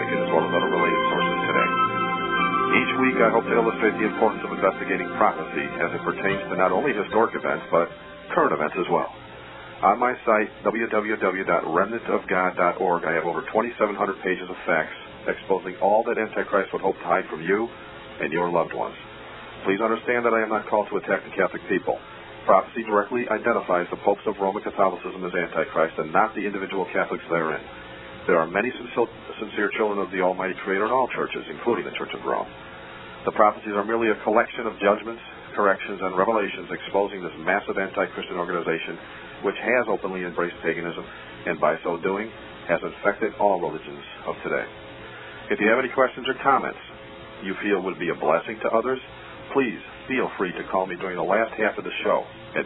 Vatican, as well as other related sources today. Each week, I hope to illustrate the importance of investigating prophecy as it pertains to not only historic events, but current events as well. On my site, www.remnantofgod.org, I have over 2,700 pages of facts exposing all that Antichrist would hope to hide from you and your loved ones. Please understand that I am not called to attack the Catholic people. Prophecy directly identifies the popes of Roman Catholicism as Antichrist and not the individual Catholics therein. There are many sincere children of the Almighty Creator in all churches, including the Church of Rome. The prophecies are merely a collection of judgments, corrections, and revelations exposing this massive anti-Christian organization which has openly embraced paganism and by so doing has infected all religions of today. If you have any questions or comments you feel would be a blessing to others, please feel free to call me during the last half of the show at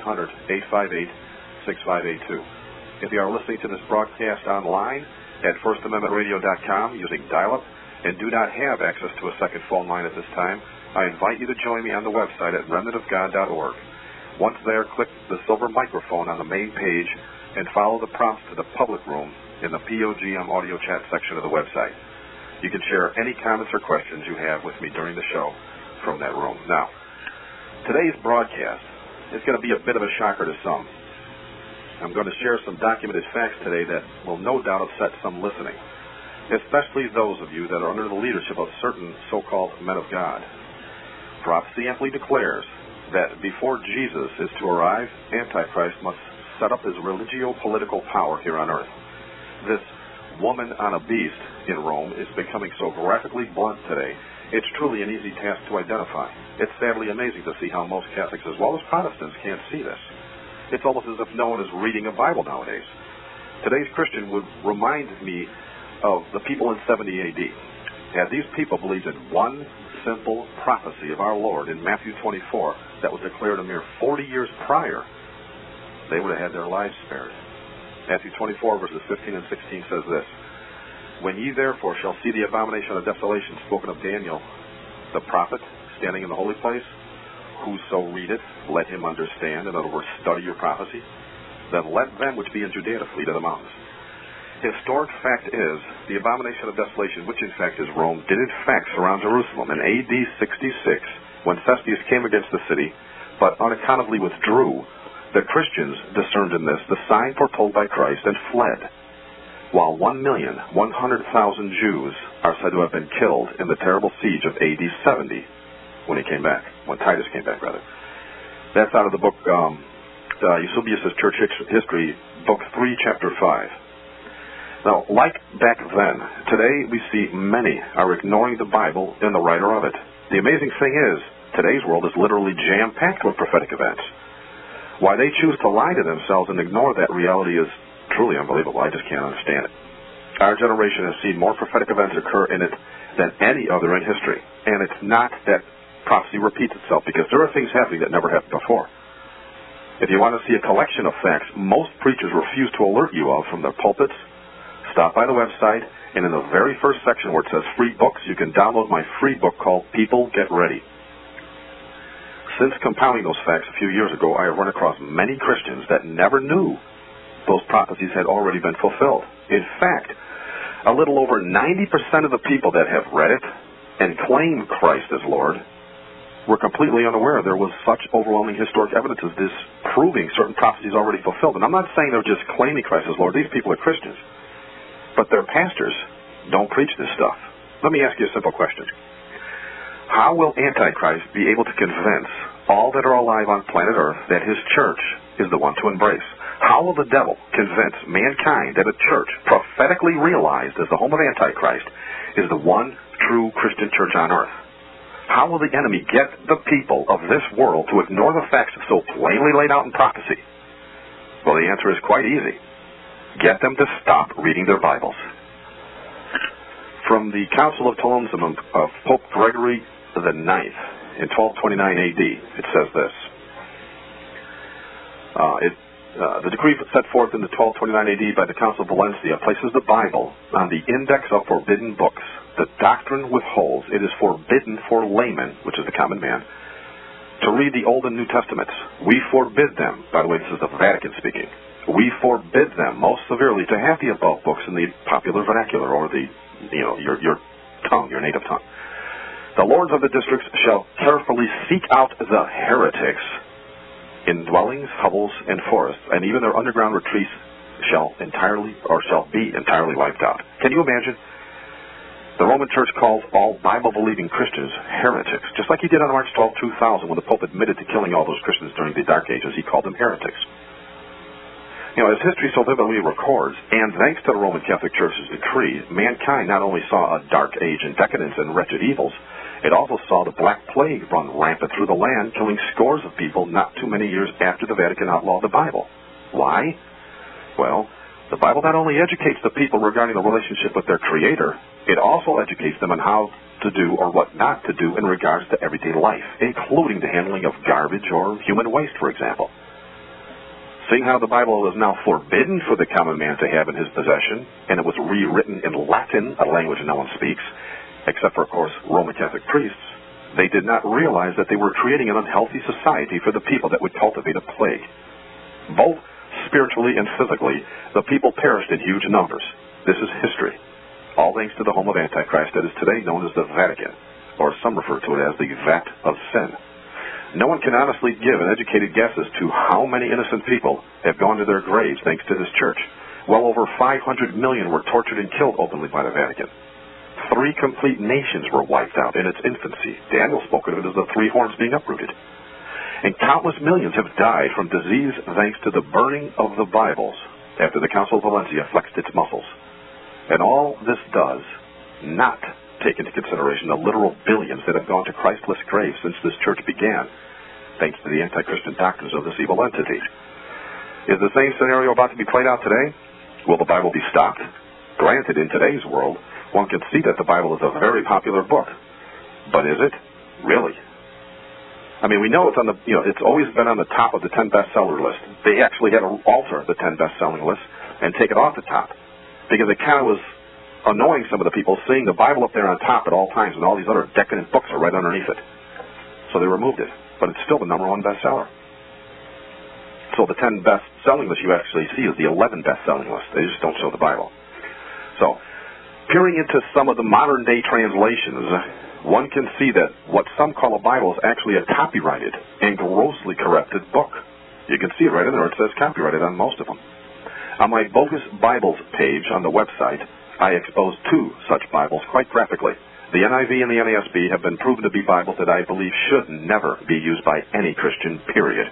1-800-858-6582. If you are listening to this broadcast online at firstamendmentradio.com using dial-up and do not have access to a second phone line at this time, I invite you to join me on the website at remnantofgod.org. Once there, click the silver microphone on the main page and follow the prompts to the public room in the POGM audio chat section of the website. You can share any comments or questions you have with me during the show from that room. Now, today's broadcast is going to be a bit of a shocker to some. I'm going to share some documented facts today that will no doubt upset some listening, especially those of you that are under the leadership of certain so-called men of God. Prophecy amply declares that before Jesus is to arrive, Antichrist must set up his religio-political power here on earth. This woman on a beast in Rome is becoming so graphically blunt today, it's truly an easy task to identify. It's sadly amazing to see how most Catholics as well as Protestants can't see this. It's almost as if no one is reading a Bible nowadays. Today's Christian would remind me of the people in 70 AD. Had these people believed in one simple prophecy of our Lord in Matthew 24 that was declared a mere 40 years prior, they would have had their lives spared. Matthew 24 verses 15 and 16 says this: When ye therefore shall see the abomination of desolation spoken of Daniel the prophet standing in the holy place, whoso readeth, let him understand. In other words, study your prophecy. Then let them which be in Judea to flee to the mountains. Historic fact is, the abomination of desolation, which in fact is Rome, did in fact surround Jerusalem in AD 66, when Cestius came against the city, but unaccountably withdrew. The Christians discerned in this the sign foretold by Christ and fled, while 1,100,000 Jews are said to have been killed in the terrible siege of AD 70, when Titus came back, rather. That's out of the book, Eusebius' Church History, Book 3, Chapter 5. Now, like back then, today we see many are ignoring the Bible and the writer of it. The amazing thing is, today's world is literally jam-packed with prophetic events. Why they choose to lie to themselves and ignore that reality is truly unbelievable. I just can't understand it. Our generation has seen more prophetic events occur in it than any other in history. And it's not that prophecy repeats itself, because there are things happening that never happened before. If you want to see a collection of facts most preachers refuse to alert you of from their pulpits, stop by the website, and in the very first section where it says free books, you can download my free book called People Get Ready. Since compounding those facts a few years ago, I have run across many Christians that never knew those prophecies had already been fulfilled. In fact, a little over 90% of the people that have read it and claim Christ as Lord were completely unaware there was such overwhelming historic evidence as this proving certain prophecies already fulfilled. And I'm not saying they're just claiming Christ as Lord. These people are Christians. But their pastors don't preach this stuff. Let me ask you a simple question. How will Antichrist be able to convince all that are alive on planet Earth that his church is the one to embrace? How will the devil convince mankind that a church prophetically realized as the home of Antichrist is the one true Christian church on earth? How will the enemy get the people of this world to ignore the facts so plainly laid out in prophecy? Well, the answer is quite easy. Get them to stop reading their Bibles. From the Council of Tolensum of Pope Gregory the IX in 1229 AD, it says this. The decree set forth in the 1229 AD by the Council of Valencia places the Bible on the index of forbidden books. The doctrine withholds it is forbidden for laymen, which is the common man, to read the Old and New Testaments. We forbid them, by the way, this is the Vatican speaking, we forbid them most severely to have the above books in the popular vernacular or the your tongue, your native tongue. The lords of the districts shall carefully seek out the heretics in dwellings, hovels, and forests, and even their underground retreats shall be entirely wiped out. Can you imagine? The Roman Church calls all Bible-believing Christians heretics, just like he did on March 12, 2000, when the Pope admitted to killing all those Christians during the Dark Ages. He called them heretics. As history so vividly records, and thanks to the Roman Catholic Church's decree, mankind not only saw a dark age and decadence and wretched evils, it also saw the Black Plague run rampant through the land, killing scores of people not too many years after the Vatican outlawed the Bible. Why? Well, the Bible not only educates the people regarding the relationship with their Creator, it also educates them on how to do or what not to do in regards to everyday life, including the handling of garbage or human waste, for example. Seeing how the Bible is now forbidden for the common man to have in his possession, and it was rewritten in Latin, a language no one speaks, except for, of course, Roman Catholic priests, they did not realize that they were creating an unhealthy society for the people that would cultivate a plague. Both spiritually and physically, the people perished in huge numbers. This is history. All thanks to the home of Antichrist that is today known as the Vatican, or some refer to it as the vat of sin. No one can honestly give an educated guess as to how many innocent people have gone to their graves thanks to this church. Well over 500 million were tortured and killed openly by the Vatican. 3 complete nations were wiped out in its infancy. Daniel spoke of it as the 3 horns being uprooted. And countless millions have died from disease thanks to the burning of the Bibles after the Council of Valencia flexed its muscles. And all this does not take into consideration the literal billions that have gone to Christless graves since this church began, thanks to the anti-Christian doctrines of this evil entity. Is the same scenario about to be played out today? Will the Bible be stopped? Granted, in today's world, one can see that the Bible is a very popular book. But is it? Really? I mean, we know it's on it's always been on the top of the 10 bestseller list. They actually had to alter the 10 best-selling list and take it off the top, because it kind of was annoying some of the people seeing the Bible up there on top at all times, and all these other decadent books are right underneath it. So they removed it, but it's still the number 1 bestseller. So the 10 best-selling list you actually see is the 11 best-selling list. They just don't show the Bible. So, peering into some of the modern-day translations, one can see that what some call a Bible is actually a copyrighted and grossly corrupted book. You can see it right in there. It says copyrighted on most of them. On my Bogus Bibles page on the website, I expose 2 such Bibles quite graphically. The NIV and the NASB have been proven to be Bibles that I believe should never be used by any Christian, period.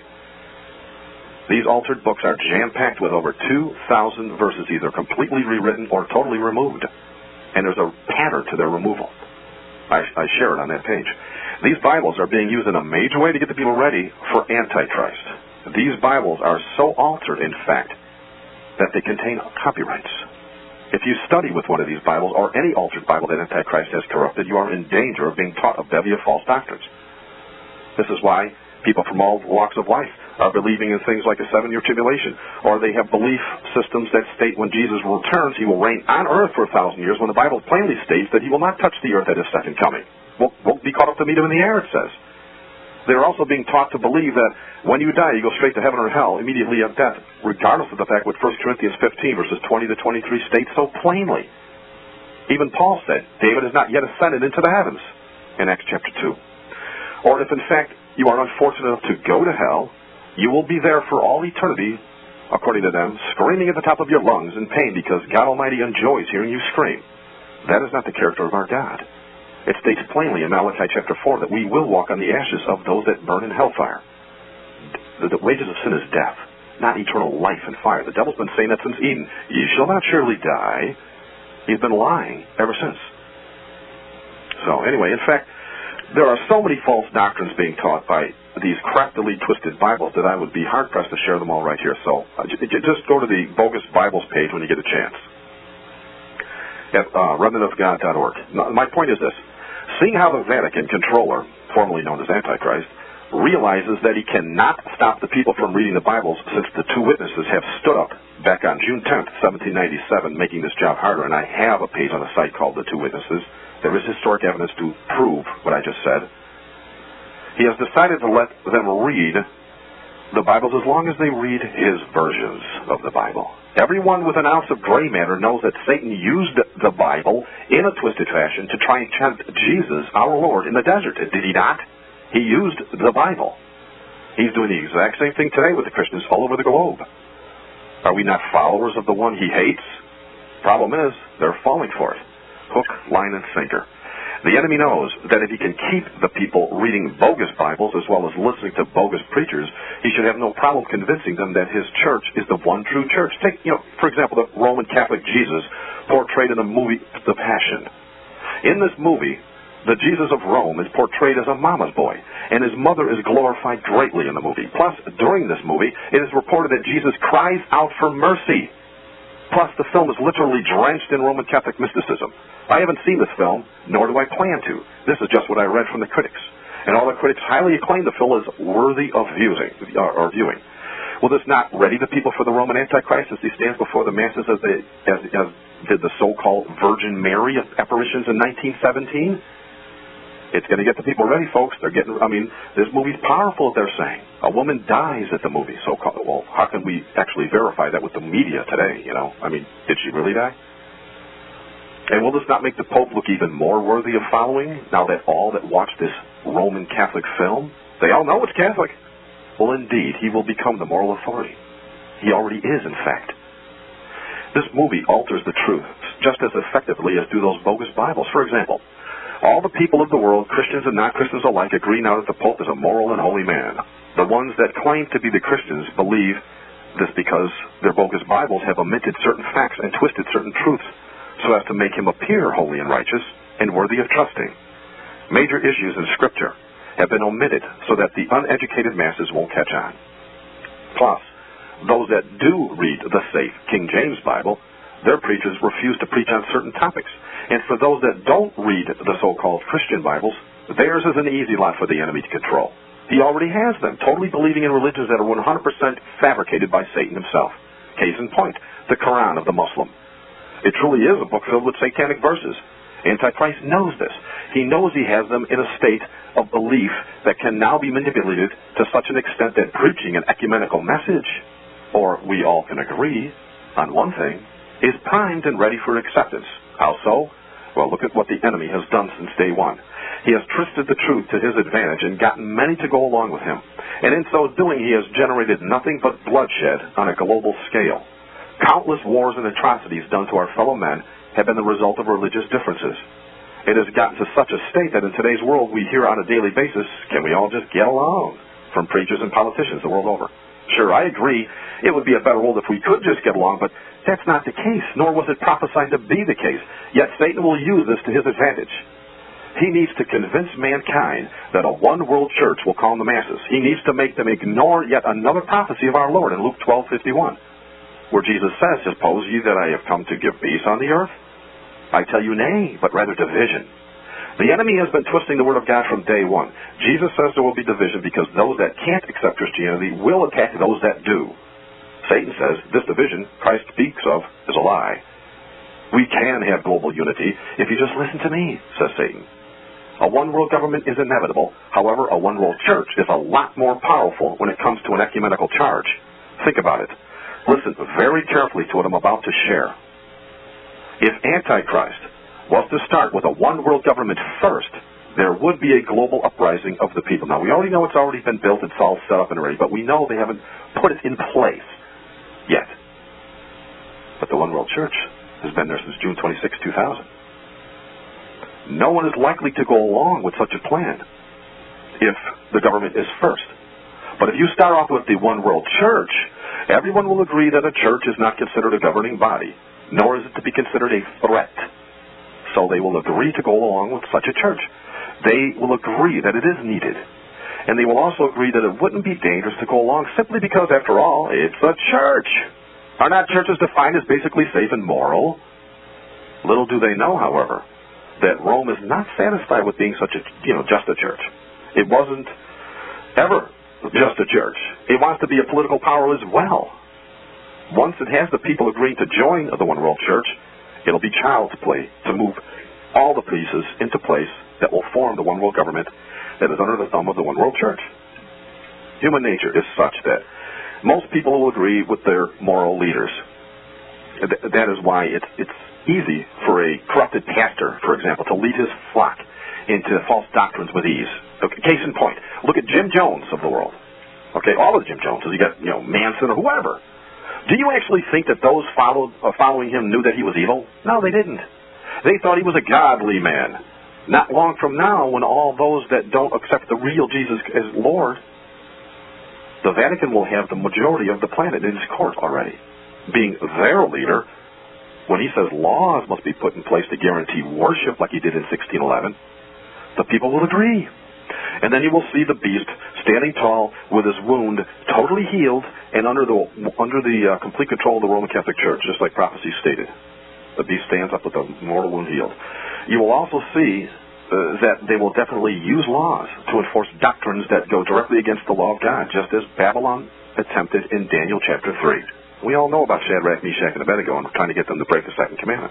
These altered books are jam-packed with over 2,000 verses, either completely rewritten or totally removed. And there's a pattern to their removal. I share it on that page. These Bibles are being used in a major way to get the people ready for Antichrist. These Bibles are so altered, in fact, that they contain copyrights. If you study with one of these Bibles, or any altered Bible that Antichrist has corrupted, you are in danger of being taught a bevy of false doctrines. This is why people from all walks of life are believing in things like a 7-year tribulation, or they have belief systems that state when Jesus returns, he will reign on earth for 1,000 years, when the Bible plainly states that he will not touch the earth at his second coming. Won't be caught up to meet him in the air, it says. They're also being taught to believe that when you die, you go straight to heaven or hell immediately at death, regardless of the fact what 1 Corinthians 15, verses 20 to 23 states so plainly. Even Paul said, David has not yet ascended into the heavens, in Acts chapter 2. Or if, in fact, you are unfortunate enough to go to hell, you will be there for all eternity, according to them, screaming at the top of your lungs in pain because God Almighty enjoys hearing you scream. That is not the character of our God. It states plainly in Malachi chapter 4 that we will walk on the ashes of those that burn in hellfire. The wages of sin is death, not eternal life and fire. The devil's been saying that since Eden. You shall not surely die. He's been lying ever since. So anyway, in fact, there are so many false doctrines being taught by these craftily twisted Bibles that I would be hard-pressed to share them all right here. So just go to the Bogus Bibles page when you get a chance at remnantofgod.org. My point is this. Seeing how the Vatican controller, formerly known as Antichrist, realizes that he cannot stop the people from reading the Bibles since the 2 witnesses have stood up back on June 10th, 1797, making this job harder, and I have a page on the site called The 2 Witnesses. There is historic evidence to prove what I just said. He has decided to let them read the Bibles as long as they read his versions of the Bible. Everyone with an ounce of gray matter knows that Satan used the Bible in a twisted fashion to try and tempt Jesus, our Lord, in the desert. Did he not? He used the Bible. He's doing the exact same thing today with the Christians all over the globe. Are we not followers of the one he hates? Problem is, they're falling for it. Hook, line, and sinker. The enemy knows that if he can keep the people reading bogus Bibles as well as listening to bogus preachers, he should have no problem convincing them that his church is the one true church. Take, for example, the Roman Catholic Jesus portrayed in the movie The Passion. In this movie, the Jesus of Rome is portrayed as a mama's boy, and his mother is glorified greatly in the movie. Plus, during this movie, it is reported that Jesus cries out for mercy. Plus, the film is literally drenched in Roman Catholic mysticism. I haven't seen this film, nor do I plan to. This is just what I read from the critics. And all the critics highly acclaim the film as worthy of viewing. Will this not ready the people for the Roman Antichrist as he stands before the masses as did the so-called Virgin Mary apparitions in 1917? It's going to get the people ready, folks. This movie's powerful, they're saying. A woman dies at the movie, so-called. Well, how can we actually verify that with the media today, did she really die? And will this not make the Pope look even more worthy of following, now that all that watch this Roman Catholic film, they all know it's Catholic? Well, indeed, he will become the moral authority. He already is, in fact. This movie alters the truth just as effectively as do those bogus Bibles. For example, all the people of the world, Christians and non-Christians alike, agree now that the Pope is a moral and holy man. The ones that claim to be the Christians believe this because their bogus Bibles have omitted certain facts and twisted certain truths so as to make him appear holy and righteous and worthy of trusting. Major issues in Scripture have been omitted so that the uneducated masses won't catch on. Plus, those that do read the safe King James Bible, their preachers refuse to preach on certain topics. And for those that don't read the so-called Christian Bibles, theirs is an easy lot for the enemy to control. He already has them, totally believing in religions that are 100% fabricated by Satan himself. Case in point, the Quran of the Muslim. It truly is a book filled with satanic verses. Antichrist knows this. He knows he has them in a state of belief that can now be manipulated to such an extent that preaching an ecumenical message, or we all can agree on one thing, is primed and ready for acceptance. How so? Well, look at what the enemy has done since day one. He has twisted the truth to his advantage and gotten many to go along with him. And in so doing, he has generated nothing but bloodshed on a global scale. Countless wars and atrocities done to our fellow men have been the result of religious differences. It has gotten to such a state that in today's world we hear on a daily basis, can we all just get along? From preachers and politicians the world over. Sure, I agree, it would be a better world if we could just get along, but that's not the case, nor was it prophesied to be the case. Yet Satan will use this to his advantage. He needs to convince mankind that a one-world church will calm the masses. He needs to make them ignore yet another prophecy of our Lord in Luke 12:51, where Jesus says, suppose ye that I have come to give peace on the earth? I tell you nay, but rather division. The enemy has been twisting the word of God from day one. Jesus says there will be division because those that can't accept Christianity will attack those that do. Satan says this division Christ speaks of is a lie. We can have global unity if you just listen to me, says Satan. A one-world government is inevitable. However, a one-world church is a lot more powerful when it comes to an ecumenical charge. Think about it. Listen very carefully to what I'm about to share. If Antichrist was to start with a one-world government first, there would be a global uprising of the people. Now, we already know it's already been built, it's all set up and ready, but we know they haven't put it in place yet. But the one-world church has been there since June 26, 2000. No one is likely to go along with such a plan if the government is first. But if you start off with the one-world church, everyone will agree that a church is not considered a governing body, nor is it to be considered a threat. So they will agree to go along with such a church. They will agree that it is needed. And they will also agree that it wouldn't be dangerous to go along simply because, after all, it's a church. Are not churches defined as basically safe and moral? Little do they know, however, that Rome is not satisfied with being such a, just a church. It wasn't ever just a church. It wants to be a political power as well. Once it has the people agreeing to join the One World Church, it'll be child's play to move all the pieces into place that will form the one world government that is under the thumb of the One World Church. Human nature is such that most people will agree with their moral leaders. That is why it's easy for a corrupted pastor, for example, to lead his flock into false doctrines with ease. Okay, case in point, look at Jim Jones of the world. Okay, all of Jim Joneses. You got, Manson or whoever. Do you actually think that those following him knew that he was evil? No, they didn't. They thought he was a godly man. Not long from now, when all those that don't accept the real Jesus as Lord, the Vatican will have the majority of the planet in its court already. Being their leader, when he says laws must be put in place to guarantee worship like he did in 1611, the people will agree. And then you will see the beast standing tall with his wound totally healed and under the complete control of the Roman Catholic Church, just like prophecy stated. The beast stands up with the mortal wound healed. You will also see that they will definitely use laws to enforce doctrines that go directly against the law of God, just as Babylon attempted in Daniel chapter 3. We all know about Shadrach, Meshach, and Abednego and trying to get them to break the second commandment.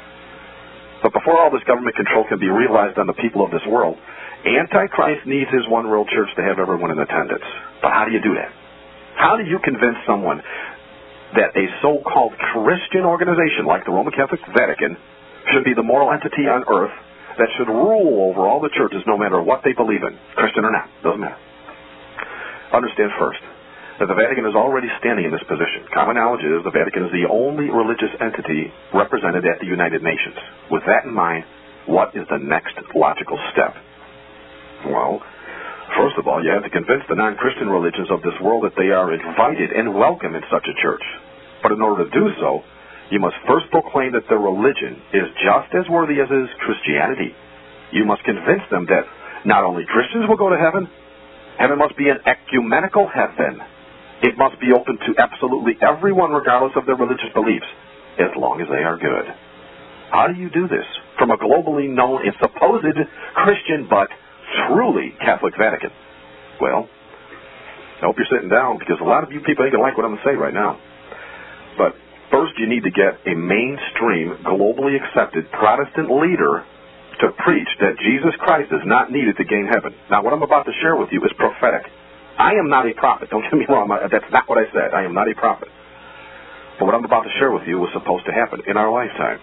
But before all this government control can be realized on the people of this world, Antichrist needs his one world church to have everyone in attendance. But how do you do that? How do you convince someone that a so-called Christian organization like the Roman Catholic Vatican should be the moral entity on earth that should rule over all the churches no matter what they believe in, Christian or not, doesn't matter? Understand first that the Vatican is already standing in this position. Common knowledge is the Vatican is the only religious entity represented at the United Nations. With that in mind, what is the next logical step? Well, first of all, you have to convince the non-Christian religions of this world that they are invited and welcome in such a church. But in order to do so, you must first proclaim that their religion is just as worthy as is Christianity. You must convince them that not only Christians will go to heaven, heaven must be an ecumenical heaven. It must be open to absolutely everyone regardless of their religious beliefs, as long as they are good. How do you do this from a globally known and supposed Christian but truly Catholic Vatican? Well, I hope you're sitting down because a lot of you people ain't going to like what I'm going to say right now. But first you need to get a mainstream, globally accepted Protestant leader to preach that Jesus Christ is not needed to gain heaven. Now, what I'm about to share with you is prophetic. I am not a prophet. Don't get me wrong. That's not what I said. I am not a prophet. But what I'm about to share with you was supposed to happen in our lifetime.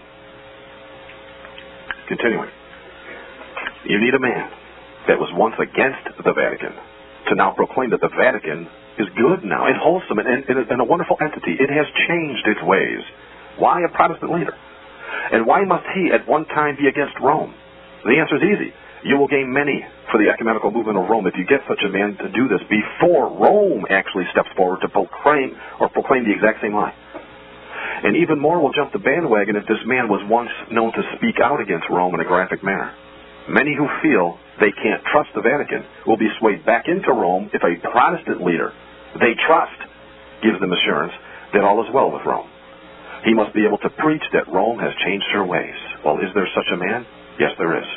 Continuing. You need a man that was once against the Vatican to now proclaim that the Vatican is good now and wholesome and a wonderful entity. It has changed its ways. Why a Protestant leader? And why must he at one time be against Rome? The answer is easy. You will gain many for the ecumenical movement of Rome if you get such a man to do this before Rome actually steps forward to proclaim the exact same lie. And even more will jump the bandwagon if this man was once known to speak out against Rome in a graphic manner. Many who feel they can't trust the Vatican will be swayed back into Rome if a Protestant leader they trust gives them assurance that all is well with Rome. He must be able to preach that Rome has changed her ways. Well, is there such a man? Yes, there is.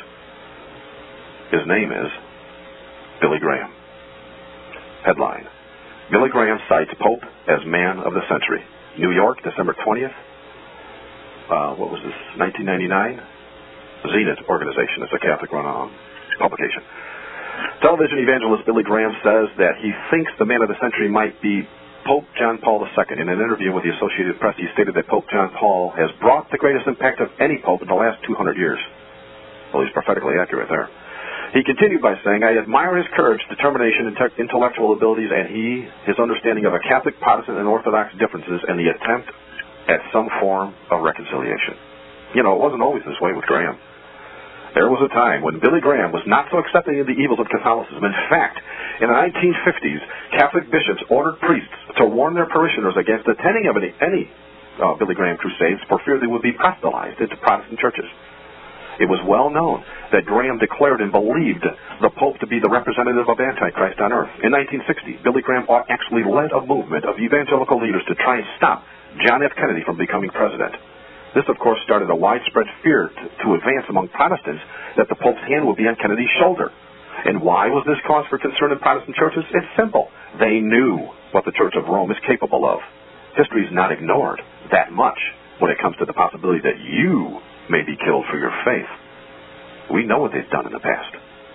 His name is Billy Graham. Headline: Billy Graham cites Pope as man of the century. New York, December 20th. 1999? Zenith Organization. It's a Catholic-run publication. Television evangelist Billy Graham says that he thinks the man of the century might be Pope John Paul II. In an interview with the Associated Press, he stated that Pope John Paul has brought the greatest impact of any pope in the last 200 years. Well, he's prophetically accurate there. He continued by saying, I admire his courage, determination, and intellectual abilities, and his understanding of a Catholic, Protestant, and Orthodox differences, and the attempt at some form of reconciliation. You know, it wasn't always this way with Graham. There was a time when Billy Graham was not so accepting of the evils of Catholicism. In fact, in the 1950s, Catholic bishops ordered priests to warn their parishioners against attending of any Billy Graham crusades for fear they would be proselytized into Protestant churches. It was well known that Graham declared and believed the Pope to be the representative of Antichrist on earth. In 1960, Billy Graham actually led a movement of evangelical leaders to try and stop John F. Kennedy from becoming president. This, of course, started a widespread fear to advance among Protestants that the Pope's hand would be on Kennedy's shoulder. And why was this cause for concern in Protestant churches? It's simple. They knew what the Church of Rome is capable of. History is not ignored that much when it comes to the possibility that you may be killed for your faith. We know what they've done in the past.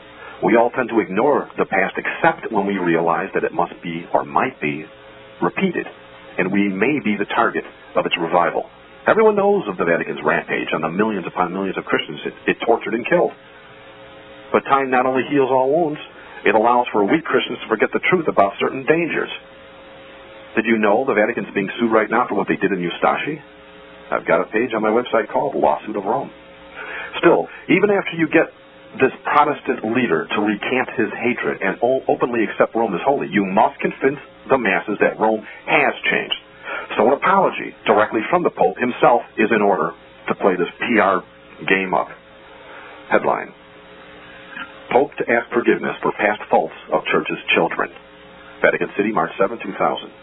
We all tend to ignore the past except when we realize that it must be or might be repeated, and we may be the target of its revival. Everyone knows of the Vatican's rampage on the millions upon millions of Christians it tortured and killed. But time not only heals all wounds, it allows for weak Christians to forget the truth about certain dangers. Did you know the Vatican's being sued right now for what they did in Eustache? I've got a page on my website called Lawsuit of Rome. Still, even after you get this Protestant leader to recant his hatred and openly accept Rome as holy, you must convince the masses that Rome has changed. So an apology directly from the Pope himself is in order to play this PR game up. Headline: Pope to ask forgiveness for past faults of Church's children. Vatican City, March 7, 2000.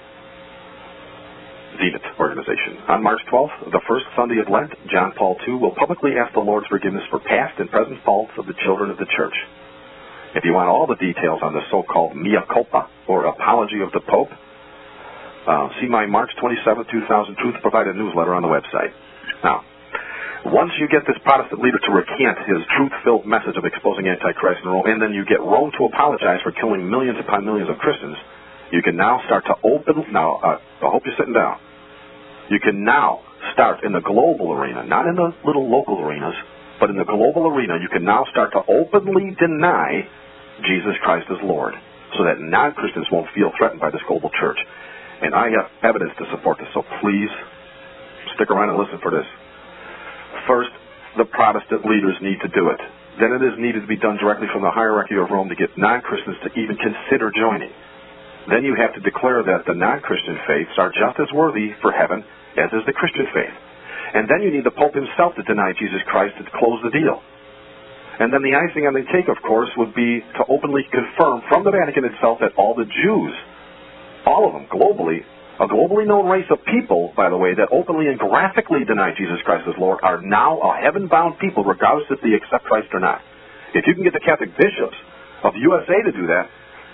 Zenit Organization. On March 12th, the first Sunday of Lent, John Paul II will publicly ask the Lord's forgiveness for past and present faults of the children of the Church. If you want all the details on the so-called mea culpa, or apology of the Pope, see my March 27, 2000 Truth Provided newsletter on the website. Now, once you get this Protestant leader to recant his truth-filled message of exposing Antichrist in Rome, and then you get Rome to apologize for killing millions upon millions of Christians, you can now start to open... Now, I hope you're sitting down. You can now start in the global arena, not in the little local arenas, but in the global arena, you can now start to openly deny Jesus Christ as Lord, so that non-Christians won't feel threatened by this global church. And I have evidence to support this, so please stick around and listen for this. First, the Protestant leaders need to do it. Then it is needed to be done directly from the hierarchy of Rome to get non-Christians to even consider joining. Then you have to declare that the non-Christian faiths are just as worthy for heaven as is the Christian faith. And then you need the Pope himself to deny Jesus Christ to close the deal. And then the icing on the cake, of course, would be to openly confirm from the Vatican itself that all the Jews, all of them globally, a globally known race of people, by the way, that openly and graphically deny Jesus Christ as Lord, are now a heaven-bound people, regardless if they accept Christ or not. If you can get the Catholic bishops of the USA to do that,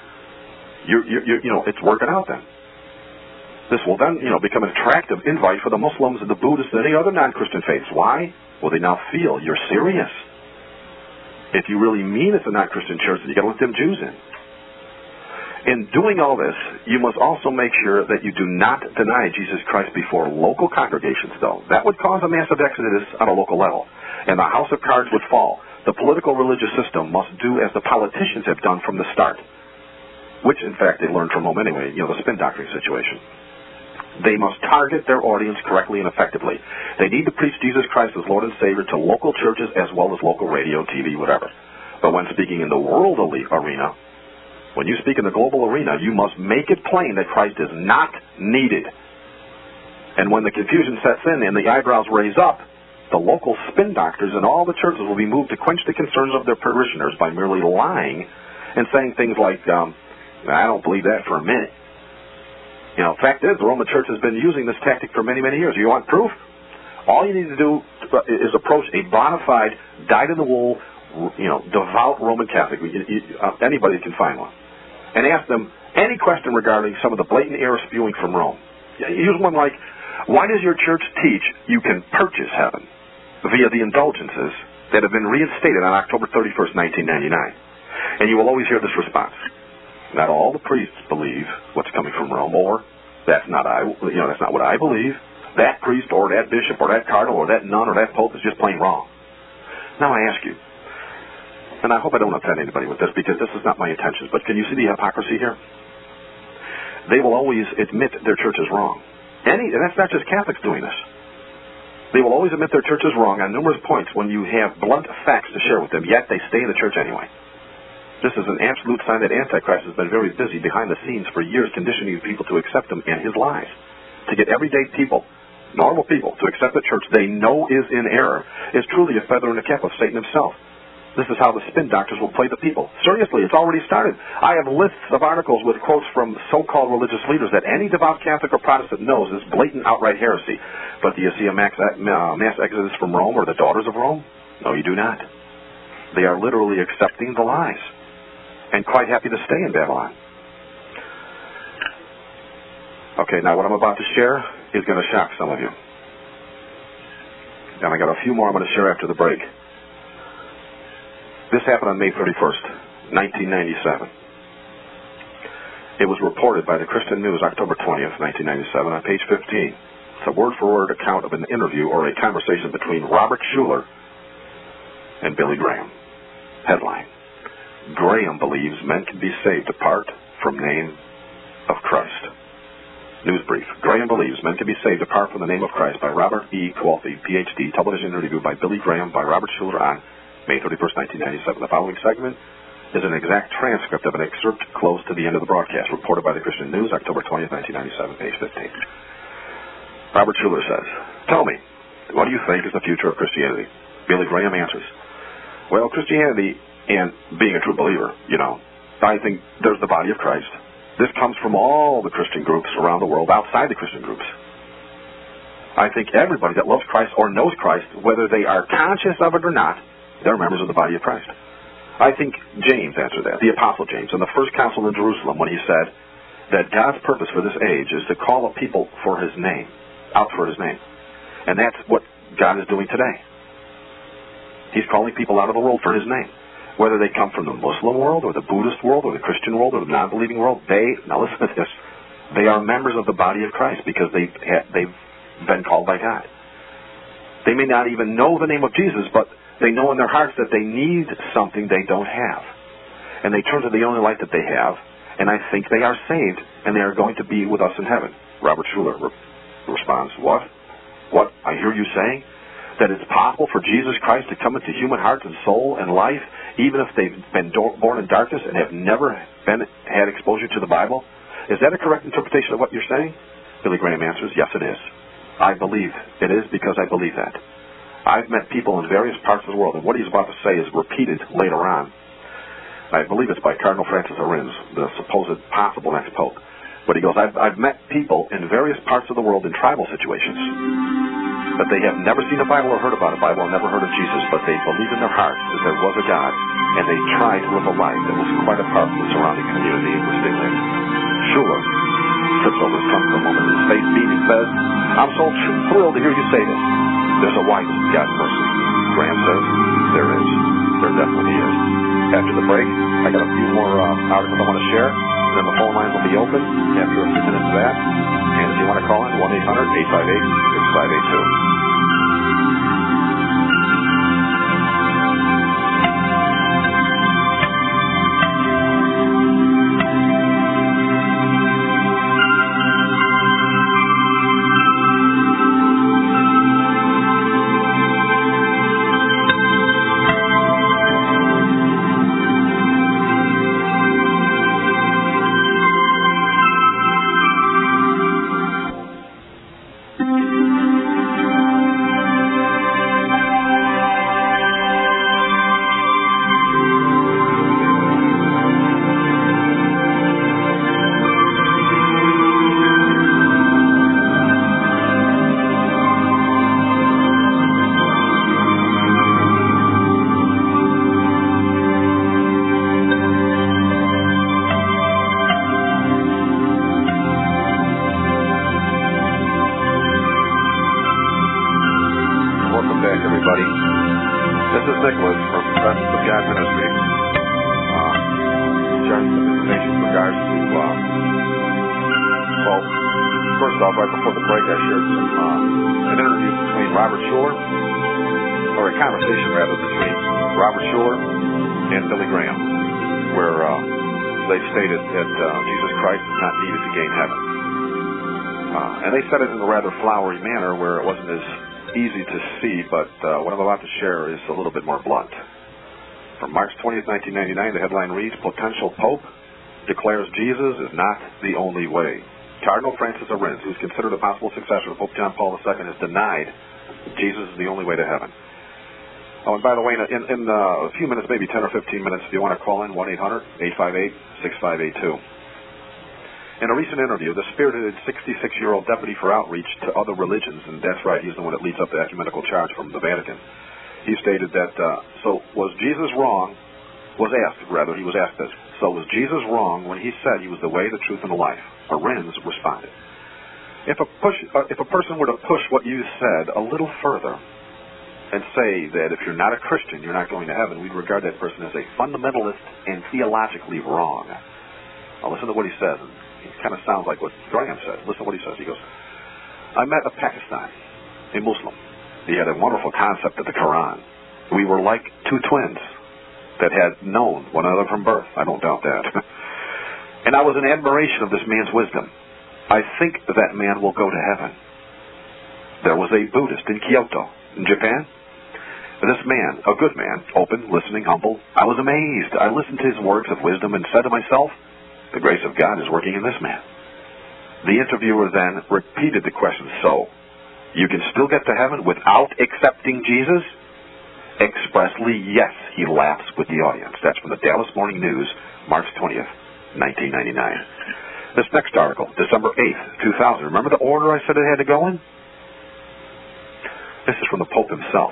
it's working out then. This will then, become an attractive invite for the Muslims and the Buddhists and any other non-Christian faiths. Why? Well, they now feel you're serious. If you really mean it's a non-Christian church, then you got to let them Jews in. In doing all this, you must also make sure that you do not deny Jesus Christ before local congregations, though. That would cause a massive exodus on a local level, and the house of cards would fall. The political religious system must do as the politicians have done from the start, which, in fact, they learned from Rome anyway, the spin doctoring situation. They must target their audience correctly and effectively. They need to preach Jesus Christ as Lord and Savior to local churches as well as local radio, TV, whatever. But when speaking in the world arena, when you speak in the global arena, you must make it plain that Christ is not needed. And when the confusion sets in and the eyebrows raise up, the local spin doctors in all the churches will be moved to quench the concerns of their parishioners by merely lying and saying things like, I don't believe that for a minute. Fact is, the Roman Church has been using this tactic for many, many years. You want proof? All you need to do is approach a bona fide, dyed-in-the-wool, devout Roman Catholic. Anybody can find one. And ask them any question regarding some of the blatant error spewing from Rome. Use one like, why does your church teach you can purchase heaven via the indulgences that have been reinstated on October 31st, 1999? And you will always hear this response. Not all the priests believe what's coming from Rome, or that's not what I believe. That priest or that bishop or that cardinal or that nun or that pope is just plain wrong. Now I ask you, and I hope I don't offend anybody with this because this is not my intentions, but can you see the hypocrisy here? They will always admit their church is wrong. And that's not just Catholics doing this. They will always admit their church is wrong on numerous points when you have blunt facts to share with them, yet they stay in the church anyway. This is an absolute sign that Antichrist has been very busy behind the scenes for years conditioning people to accept him and his lies. To get everyday people, normal people, to accept the church they know is in error is truly a feather in the cap of Satan himself. This is how the spin doctors will play the people. Seriously, it's already started. I have lists of articles with quotes from so-called religious leaders that any devout Catholic or Protestant knows is blatant, outright heresy. But do you see a mass exodus from Rome or the daughters of Rome? No, you do not. They are literally accepting the lies and quite happy to stay in Babylon. Okay, now what I'm about to share is going to shock some of you. And I got a few more I'm going to share after the break. This happened on May 31st, 1997. It was reported by the Christian News October 20th, 1997 on page 15. It's a word-for-word account of an interview or a conversation between Robert Schuller and Billy Graham. Headline: Graham believes men can be saved apart from name of Christ. News brief: Graham believes men can be saved apart from the name of Christ, by Robert E. Kowalski, Ph.D., television interview by Billy Graham by Robert Schuller on May 31st, 1997. The following segment is an exact transcript of an excerpt close to the end of the broadcast, reported by the Christian News, October 20th, 1997, page 15. Robert Schuller says, "Tell me, what do you think is the future of Christianity?" Billy Graham answers, "Well, Christianity, and being a true believer, I think there's the body of Christ. This comes from all the Christian groups around the world, outside the Christian groups. I think everybody that loves Christ or knows Christ, whether they are conscious of it or not, they're members of the body of Christ. I think James answered that, the Apostle James, in the first council in Jerusalem, when he said that God's purpose for this age is to call a people for his name, out for his name. And that's what God is doing today. He's calling people out of the world for his name. Whether they come from the Muslim world or the Buddhist world or the Christian world or the non-believing world, now listen to this, they are members of the body of Christ because they've been called by God. They may not even know the name of Jesus, but they know in their hearts that they need something they don't have. And they turn to the only light that they have, and I think they are saved, and they are going to be with us in heaven." Robert Schuller responds, What? I hear you saying that it's possible for Jesus Christ to come into human heart and soul and life, even if they've been born in darkness and have never had exposure to the Bible? Is that a correct interpretation of what you're saying? Billy Graham answers, "Yes, it is. I believe it is because I believe that. I've met people in various parts of the world," and what he's about to say is repeated later on. I believe it's by Cardinal Francis Arins, the supposed possible next pope. But he goes, I've met people in various parts of the world in tribal situations, but they have never seen a Bible or heard about a Bible and never heard of Jesus, but they believe in their hearts that there was a God, and they tried to live a life that was quite apart from the surrounding community in which they lived. Schuller trips over his tongue for a moment, his face beaming, says, "I'm so thrilled to hear you say this. There's a white God's mercy." Graham says, "There is. There definitely is." After the break, I got a few more articles I want to share, and then the phone lines will be open after a few minutes of that. And if you want to call in, 1-800-858-6582. Flowery manner where it wasn't as easy to see, but what I'm about to share is a little bit more blunt. From March 20th, 1999, the headline reads, "Potential Pope declares Jesus is not the only way." Cardinal Francis Arins, who's considered a possible successor of Pope John Paul II, has denied Jesus is the only way to heaven. Oh, and by the way, in a few minutes, maybe 10 or 15 minutes, if you want to call in, 1-800-858-6582. In a recent interview, the spirited 66-year-old deputy for outreach to other religions, and that's right, he's the one that leads up the ecumenical charge from the Vatican, he stated that, he was asked this, so was Jesus wrong when he said he was the way, the truth, and the life? Arins responded, if a person were to push what you said a little further and say that if you're not a Christian, you're not going to heaven, we'd regard that person as a fundamentalist and theologically wrong. Now listen to what he says. It kind of sounds like what Graham said. Listen to what he says. He goes, I met a Pakistani, a Muslim. He had a wonderful concept of the Quran. We were like two twins that had known one another from birth. I don't doubt that. And I was in admiration of this man's wisdom. I think that man will go to heaven. There was a Buddhist in Kyoto, in Japan. This man, a good man, open, listening, humble. I was amazed. I listened to his words of wisdom and said to myself, the grace of God is working in this man. The interviewer then repeated the question, so, you can still get to heaven without accepting Jesus? Expressly, yes, he laughs with the audience. That's from the Dallas Morning News, March 20th, 1999. This next article, December 8th, 2000. Remember the order I said it had to go in? This is from the Pope himself.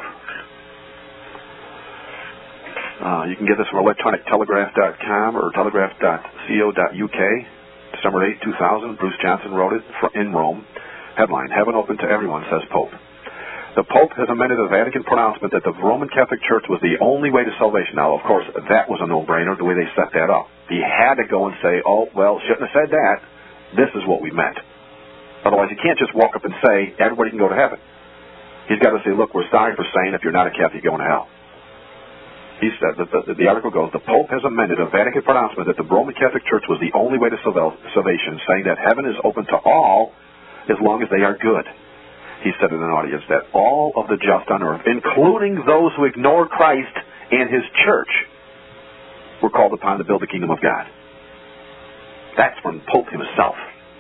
You can get this from electronictelegraph.com or telegraph.co.uk. December 8, 2000. Bruce Johnson wrote it in Rome. Headline, Heaven Open to Everyone, says Pope. The Pope has amended a Vatican pronouncement that the Roman Catholic Church was the only way to salvation. Now, of course, that was a no-brainer, the way they set that up. He had to go and say, oh, well, shouldn't have said that. This is what we meant. Otherwise, you can't just walk up and say, everybody can go to heaven. He's got to say, look, we're sorry for saying if you're not a Catholic, you're going to hell. He said, the article goes, the Pope has amended a Vatican pronouncement that the Roman Catholic Church was the only way to salvation, saying that heaven is open to all as long as they are good. He said in an audience that all of the just on earth, including those who ignore Christ and his church, were called upon to build the kingdom of God. That's from Pope himself.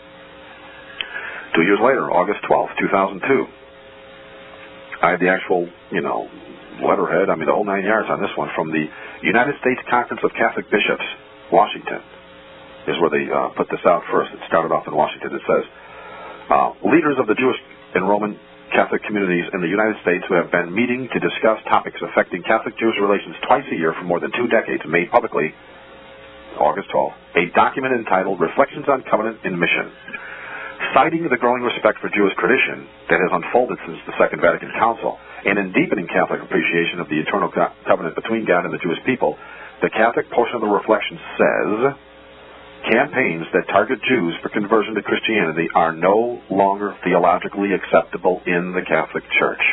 2 years later, August 12th, 2002. I had the actual, letterhead, the whole 9 yards on this one, from the United States Conference of Catholic Bishops, Washington, is where they put this out first. It started off in Washington. It says, leaders of the Jewish and Roman Catholic communities in the United States who have been meeting to discuss topics affecting Catholic-Jewish relations twice a year for more than 2 decades made publicly, August 12th, a document entitled Reflections on Covenant and Mission. Citing the growing respect for Jewish tradition that has unfolded since the Second Vatican Council, and in deepening Catholic appreciation of the eternal covenant between God and the Jewish people, the Catholic portion of the reflection says, campaigns that target Jews for conversion to Christianity are no longer theologically acceptable in the Catholic Church.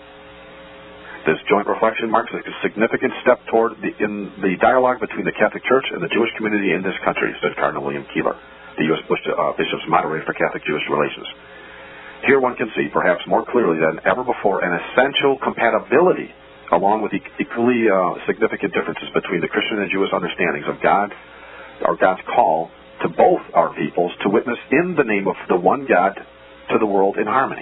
This joint reflection marks a significant step toward in the dialogue between the Catholic Church and the Jewish community in this country, said Cardinal William Keeler, the U.S. Bishop's moderator for Catholic-Jewish relations. Here one can see, perhaps more clearly than ever before, an essential compatibility, along with equally significant differences between the Christian and Jewish understandings of God, or God's call to both our peoples to witness in the name of the one God to the world in harmony.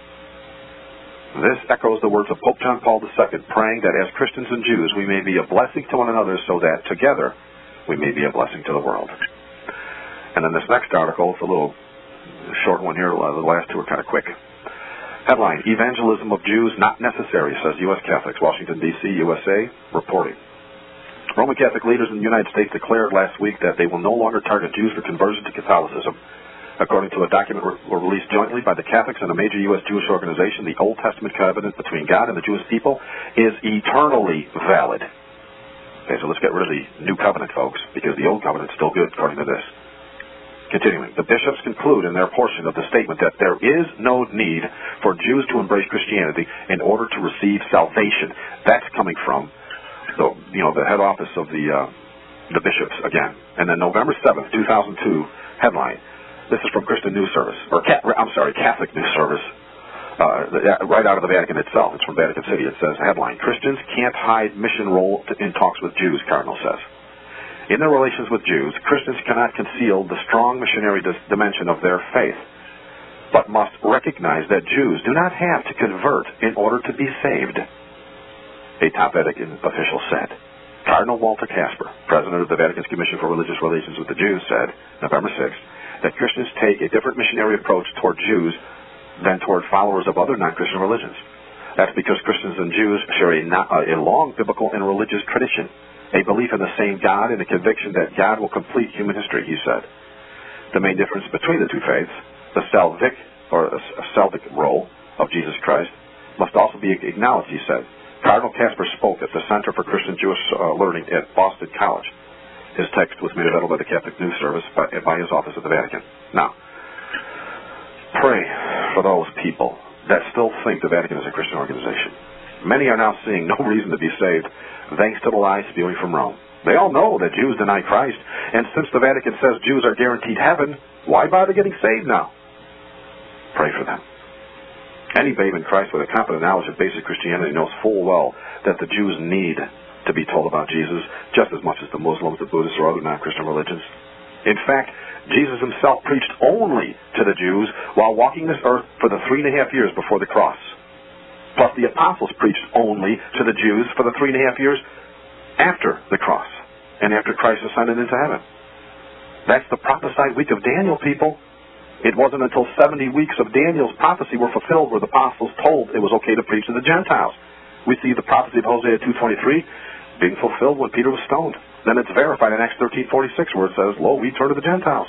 This echoes the words of Pope John Paul II, praying that as Christians and Jews we may be a blessing to one another so that together we may be a blessing to the world. And then this next article, it's a little short one here, the last two are kind of quick. Headline, Evangelism of Jews Not Necessary, says U.S. Catholics, Washington, D.C., USA, reporting. Roman Catholic leaders in the United States declared last week that they will no longer target Jews for conversion to Catholicism. According to a document released jointly by the Catholics and a major U.S. Jewish organization, the Old Testament covenant between God and the Jewish people is eternally valid. Okay, so let's get rid of the new covenant, folks, because the old covenant is still good, according to this. Continuing, the bishops conclude in their portion of the statement that there is no need for Jews to embrace Christianity in order to receive salvation. That's coming from the head office of the bishops again. And then November 7th, 2002, headline. This is from Christian News Service, Catholic News Service, right out of the Vatican itself. It's from Vatican City. It says, headline, Christians can't hide mission role in talks with Jews, Cardinal says. In their relations with Jews, Christians cannot conceal the strong missionary dimension of their faith, but must recognize that Jews do not have to convert in order to be saved, a top Vatican official said. Cardinal Walter Kasper, president of the Vatican's Commission for Religious Relations with the Jews, said, November 6th, that Christians take a different missionary approach toward Jews than toward followers of other non-Christian religions. That's because Christians and Jews share a long biblical and religious tradition, a belief in the same God and a conviction that God will complete human history, he said. The main difference between the two faiths, the salvific role of Jesus Christ, must also be acknowledged, he said. Cardinal Casper spoke at the Center for Christian Jewish Learning at Boston College. His text was made available by the Catholic News Service by his office at the Vatican. Now, pray for those people that still think the Vatican is a Christian organization. Many are now seeing no reason to be saved thanks to the lies spewing from Rome. They all know that Jews deny Christ, and since the Vatican says Jews are guaranteed heaven, why bother getting saved now? Pray for them. Any babe in Christ with a competent knowledge of basic Christianity knows full well that the Jews need to be told about Jesus just as much as the Muslims, the Buddhists, or other non-Christian religions. In fact, Jesus himself preached only to the Jews while walking this earth for the 3.5 years before the cross. Plus the apostles preached only to the Jews for the 3.5 years after the cross and after Christ ascended into heaven. That's the prophesied week of Daniel, people. It wasn't until 70 weeks of Daniel's prophecy were fulfilled where the apostles told it was okay to preach to the Gentiles. We see the prophecy of Hosea 2:23 being fulfilled when Peter was stoned. Then it's verified in Acts 13:46 where it says, "Lo, we turn to the Gentiles."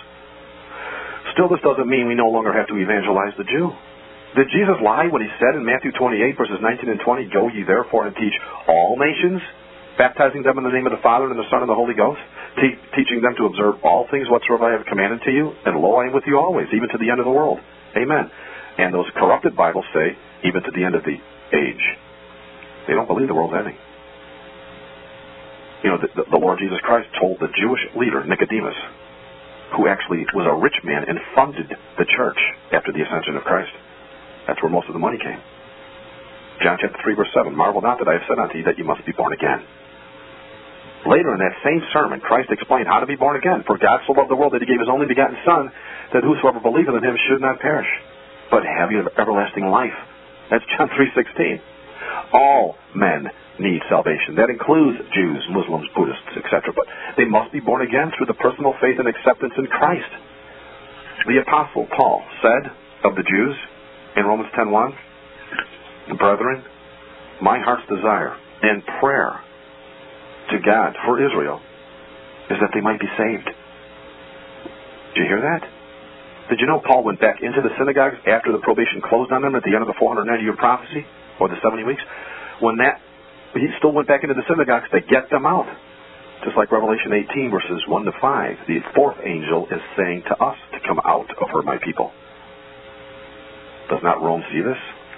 Still, this doesn't mean we no longer have to evangelize the Jew. Did Jesus lie when he said in Matthew 28, verses 19 and 20, "Go ye therefore and teach all nations, baptizing them in the name of the Father and the Son and the Holy Ghost, teaching them to observe all things whatsoever I have commanded to you, and lo, I am with you always, even to the end of the world." Amen. And those corrupted Bibles say, even to the end of the age. They don't believe the world's ending. You know, the Lord Jesus Christ told the Jewish leader, Nicodemus, who actually was a rich man and funded the church after the ascension of Christ. That's where most of the money came. John chapter 3, verse 7, "Marvel not that I have said unto you that you must be born again." Later in that same sermon, Christ explained how to be born again. "For God so loved the world that he gave his only begotten Son, that whosoever believeth in him should not perish, but have everlasting life." That's John 3:16. All men need salvation. That includes Jews, Muslims, Buddhists, etc. But they must be born again through the personal faith and acceptance in Christ. The Apostle Paul said of the Jews in Romans 10:1, "Brethren, my heart's desire and prayer to God for Israel is that they might be saved." Did you hear that? Did you know Paul went back into the synagogues after the probation closed on them at the end of the 490-year prophecy, or the 70 weeks? He still went back into the synagogues to get them out. Just like Revelation 18, verses 1 to 5, the fourth angel is saying to us to come out of her, my people. Does not Rome see this?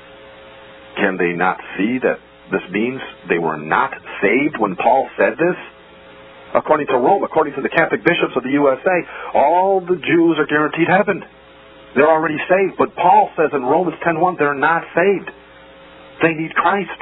Can they not see that this means they were not saved when Paul said this? According to Rome, according to the Catholic bishops of the USA, all the Jews are guaranteed heaven. They're already saved. But Paul says in Romans 10:1, they're not saved. They need Christ.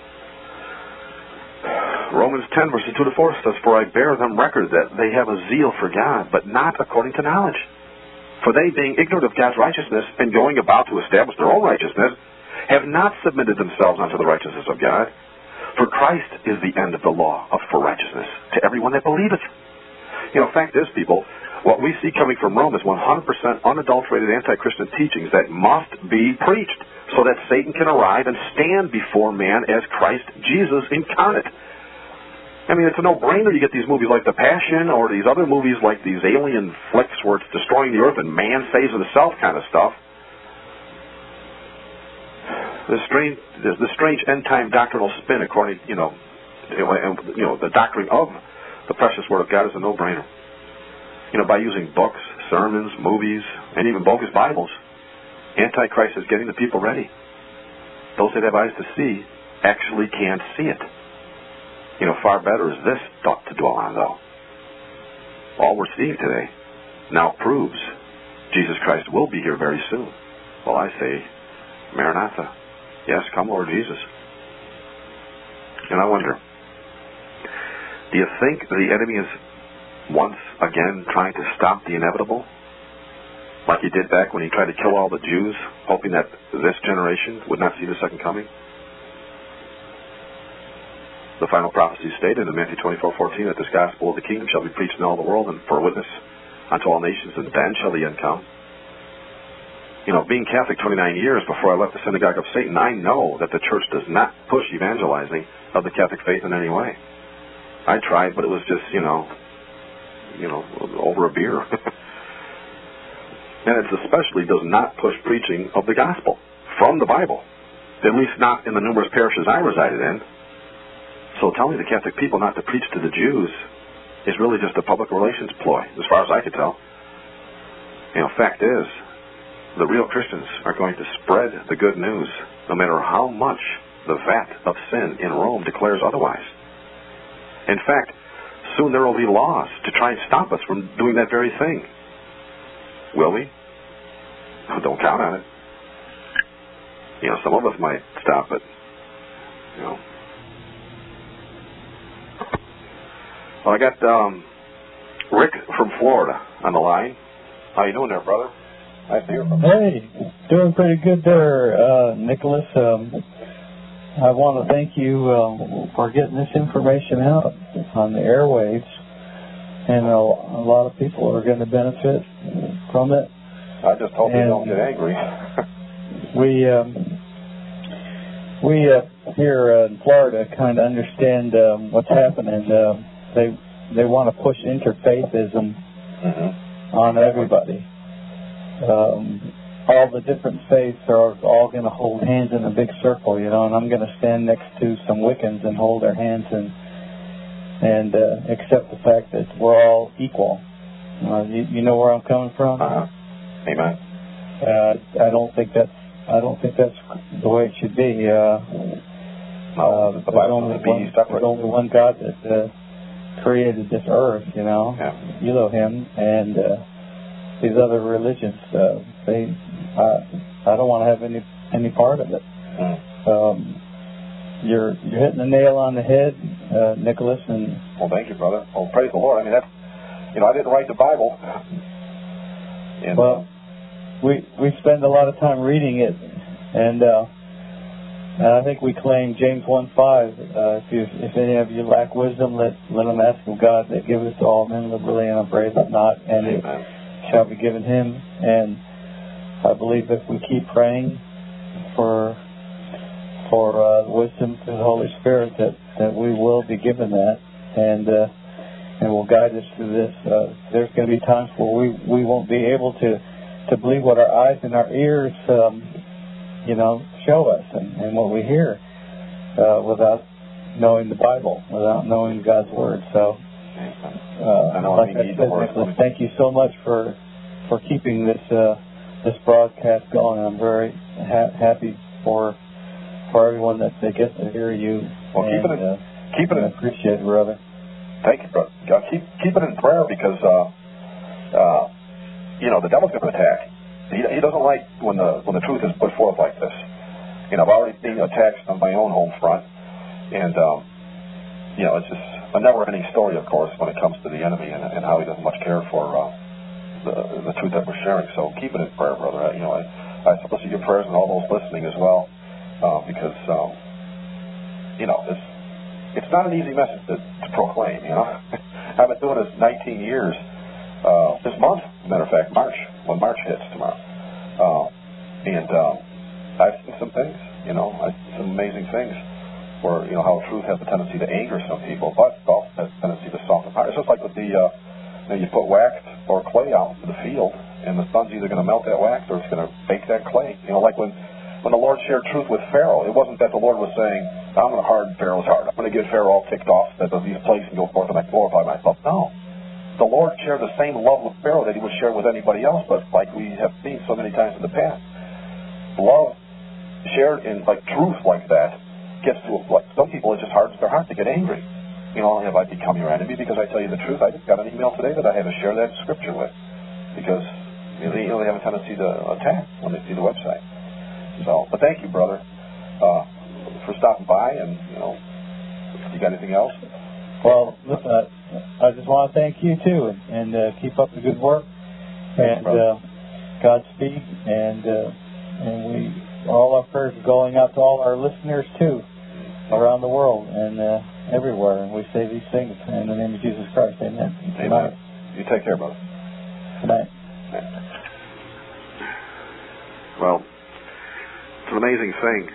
Romans 10, verses 2 to 4 says, "For I bear them record that they have a zeal for God, but not according to knowledge. For they, being ignorant of God's righteousness, and going about to establish their own righteousness, have not submitted themselves unto the righteousness of God. For Christ is the end of the law for righteousness to everyone that believeth." You know, fact is, people, what we see coming from Rome is 100% unadulterated anti-Christian teachings that must be preached so that Satan can arrive and stand before man as Christ Jesus incarnate. I mean, it's a no-brainer. You get these movies like The Passion or these other movies like these alien flicks where it's destroying the earth and man saves himself kind of stuff. The strange end-time doctrinal spin, according, the doctrine of the precious Word of God is a no-brainer. You know, by using books, sermons, movies, and even bogus Bibles, Antichrist is getting the people ready. Those that have eyes to see actually can't see it. You know, far better is this thought to dwell on, though. All we're seeing today now proves Jesus Christ will be here very soon. Well, I say, Maranatha. Yes, come, Lord Jesus. And I wonder, do you think the enemy is once again trying to stop the inevitable? Like he did back when he tried to kill all the Jews, hoping that this generation would not see the second coming? The final prophecy stated in Matthew 24:14 that this gospel of the kingdom shall be preached in all the world and for a witness unto all nations, and then shall the end come. You know, being Catholic 29 years before I left the synagogue of Satan, I know that the church does not push evangelizing of the Catholic faith in any way. I tried, but it was just, over a beer. And it especially does not push preaching of the gospel from the Bible. At least not in the numerous parishes I resided in. So telling the Catholic people not to preach to the Jews is really just a public relations ploy, as far as I could tell. Fact is, the real Christians are going to spread the good news, no matter how much the vat of sin in Rome declares otherwise. In fact, soon there will be laws to try and stop us from doing that very thing. Will we? Don't count on it. Some of us might stop it. Well, I got Rick from Florida on the line. How you doing there, brother? Nice to hear from you. Hey, doing pretty good there, Nicholas. I want to thank you for getting this information out on the airwaves, and a lot of people are going to benefit from it. I just hope they don't get angry. we here in Florida kind of understand what's happening. They want to push interfaithism on everybody. All the different faiths are all going to hold hands in a big circle, and I'm going to stand next to some Wiccans and hold their hands and accept the fact that we're all equal. You know where I'm coming from? Amen. I don't think that's the way it should be. There's only one God that created this earth, Elohim, and these other religions, I don't want to have any part of it. You're hitting the nail on the head, Nicholas. And well, thank you, brother. Well, praise the Lord. I mean, that's I didn't write the Bible. Well, we spend a lot of time reading it, and I think we claim James 1:5. If any of you lack wisdom, let him ask of God that giveth to all men liberally and upbraideth not, and it shall be given him. And I believe if we keep praying for wisdom through the Holy Spirit, that we will be given that, and will guide us through this. There's going to be times where we won't be able to believe what our eyes and our ears show us and what we hear without knowing the Bible, without knowing God's Word. So, like I said, Nicholas, thank you so much for keeping this broadcast going. I'm very happy for everyone that they get to hear you. Well, keep it. I appreciate it, brother. Thank you, brother. Keep it in prayer because the devil's going to attack. He doesn't like when the truth is put forth like this. I've already been attacked on my own home front, and it's just a never-ending story, of course, when it comes to the enemy and how he doesn't much care for the truth that we're sharing. So keep it in prayer, brother. I solicit your prayers and all those listening as well, because it's not an easy message to proclaim. I've been doing this 19 years. This month, as a matter of fact, March, when March hits tomorrow, and I've seen some things. I've seen some amazing things where how truth has a tendency to anger some people, but it also has a tendency to soften hearts. It's just like with the you put wax or clay out into the field, and the sun's either going to melt that wax or it's going to bake that clay. Like when the Lord shared truth with Pharaoh, it wasn't that the Lord was saying, I'm going to harden Pharaoh's heart. I'm going to get Pharaoh all ticked off that these plagues can go forth and I glorify myself. No. The Lord shared the same love with Pharaoh that he would share with anybody else, but like we have seen so many times in the past, love shared in truth like that gets to some people, it just hardens their heart to get angry. Have I become your enemy because I tell you the truth? I just got an email today that I had to share that scripture with because they have a tendency to attack when they see the website. So, but thank you, brother, for stopping by, and you got anything else? Well, listen, I just want to thank you too, and keep up the good work, and Godspeed, and we all our prayers are going out to all our listeners too, around the world and everywhere, and we say these things in the name of Jesus Christ. Amen. Amen. You take care, brother. Good night. Well, it's an amazing thing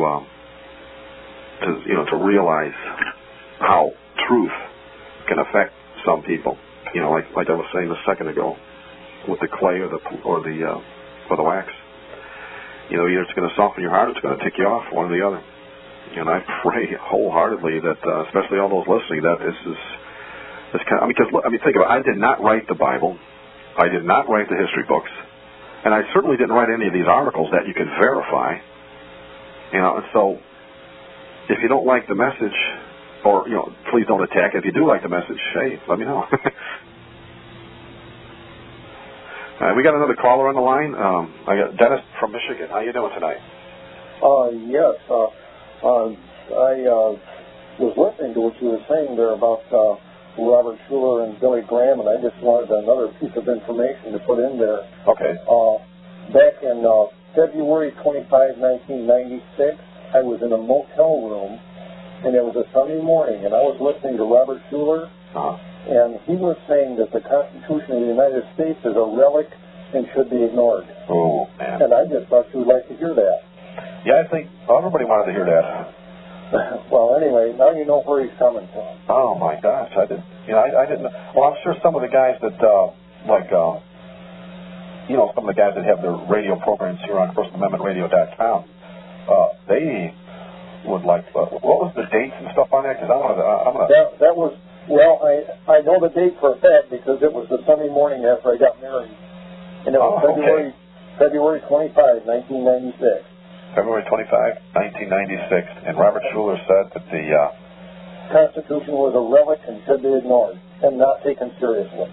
to realize how truth can affect some people. Like I was saying a second ago, with the clay or the wax. You know, either it's going to soften your heart or it's going to tick you off, one or the other. And I pray wholeheartedly that, especially all those listening, that this kind of, because, think about it, I did not write the Bible. I did not write the history books. And I certainly didn't write any of these articles that you can verify. You know, and so if you don't like the message, or, you know, please don't attack. If you do like the message, hey, let me know. We got another caller on the line. I got Dennis from Michigan. How you doing tonight? Yes. I was listening to what you were saying there about Robert Schuller and Billy Graham, and I just wanted another piece of information to put in there. Okay. Back in February 25, 1996, I was in a motel room, and it was a Sunday morning, and I was listening to Robert Schuller, and he was saying that the Constitution of the United States is a relic and should be ignored. Oh, man. And I just thought you would like to hear that. Yeah, I think everybody wanted to hear that. Well, anyway, now you know where he's coming from. Oh, my gosh. I didn't. Well, I'm sure some of the guys that, you know, some of the guys that have their radio programs here on FirstAmendmentRadio.com, they would like, what was the dates and stuff on that? Because That was, well, I know the date for a fact because it was the Sunday morning after I got married. And it was February 25, 1996. February 25, 1996. And Robert Schuller said that the Constitution was a relic and should be ignored and not taken seriously.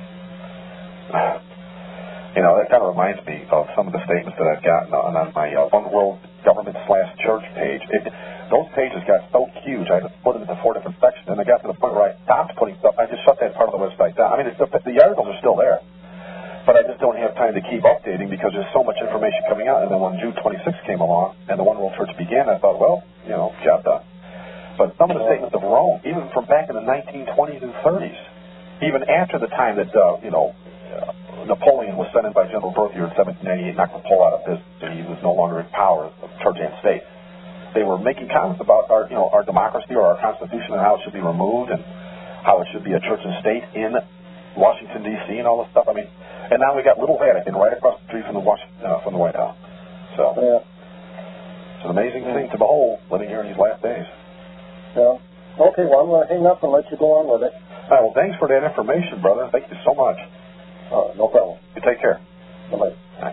You know, that kind of reminds me of some of the statements that I've gotten on my One World Government/Church page. Those pages got so huge, I had to put them into 4 different sections, and I got to the point where I stopped putting stuff. I just shut that part of the website down. I mean, the articles are still there, but I just don't have time to keep updating because there's so much information coming out. And then when June 26th came along and the One World Church began, I thought, well, you know, job done. But some of the statements of Rome, even from back in the 1920s and 30s, even after the time that, Napoleon was sent in by General Berthier in 1798, knocked the pole out of business, and he was no longer in power of church and state. They were making comments about our democracy or our Constitution and how it should be removed and how it should be a church and state in Washington, D.C. and all this stuff. I mean, and now we got Little Vatican right across the street from the White House. So it's an amazing thing to behold living here in these last days. Yeah. Okay, well, I'm going to hang up and let you go on with it. All right, well, thanks for that information, brother. Thank you so much. No problem. You take care. Bye-bye. Right.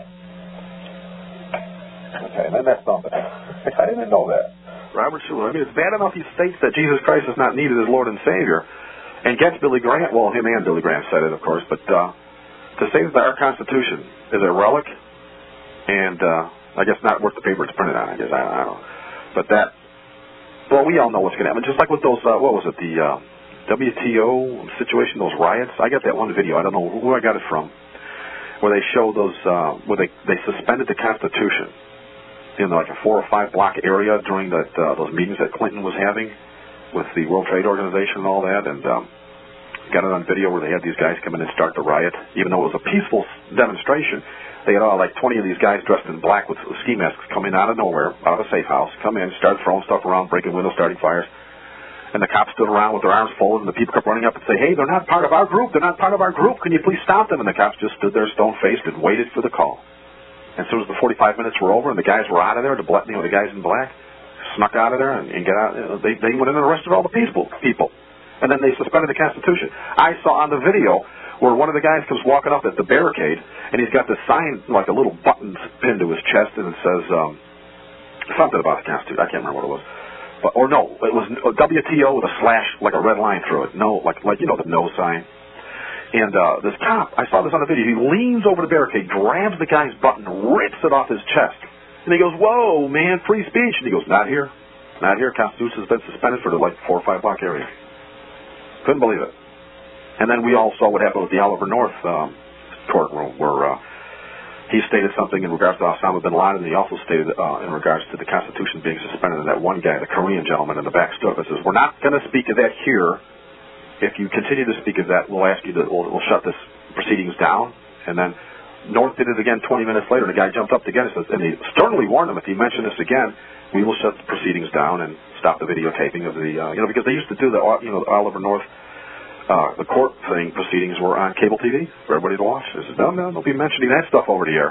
Okay, and then that's something. I didn't know that. Robert Schuller. I mean, it's bad enough he states that Jesus Christ is not needed as Lord and Savior, and gets Billy Graham. Well, him and Billy Graham said it, of course, but to say that our Constitution is a relic, and I guess not worth the paper it's printed on. I guess I don't know, but that. Well, we all know what's going to happen. Just like with those, what was it, the WTO situation, those riots. I got that one video. I don't know who I got it from, where they show those, where they suspended the Constitution in like a 4 or 5 block area during those meetings that Clinton was having with the World Trade Organization and all that, and got it on video where they had these guys come in and start the riot, even though it was a peaceful demonstration. They had like 20 of these guys dressed in black with ski masks come in out of nowhere, out of a safe house, come in, start throwing stuff around, breaking windows, starting fires. And the cops stood around with their arms folded, and the people kept running up and say, hey, they're not part of our group. They're not part of our group. Can you please stop them? And the cops just stood there stone-faced and waited for the call. And as soon as the 45 minutes were over and the guys were out of there, the guys in black snuck out of there and got out. They went in and arrested all the people. And then they suspended the Constitution. I saw on the video where one of the guys comes walking up at the barricade, and he's got this sign, like a little button pinned to his chest, and it says something about the Constitution. I can't remember what it was. It was WTO with a slash, like a red line through it. No, like the no sign. And this cop, I saw this on the video, he leans over the barricade, grabs the guy's button, rips it off his chest. And he goes, whoa, man, free speech. And he goes, not here. Not here. Constitution has been suspended for the 4 or 5 block area. Couldn't believe it. And then we all saw what happened with the Oliver North courtroom, where he stated something in regards to Osama bin Laden, and he also stated in regards to the Constitution being suspended, and that one guy, the Korean gentleman in the back, stood up and says, we're not going to speak of that here. If you continue to speak of that, we'll we'll shut this proceedings down. And then North did it again 20 minutes later, and the guy jumped up again and says, and he sternly warned him, if you mention this again, we will shut the proceedings down and stop the videotaping of the, because they used to do the, Oliver North, the court proceedings were on cable TV for everybody to watch. They said, no, don't be mentioning that stuff over the air.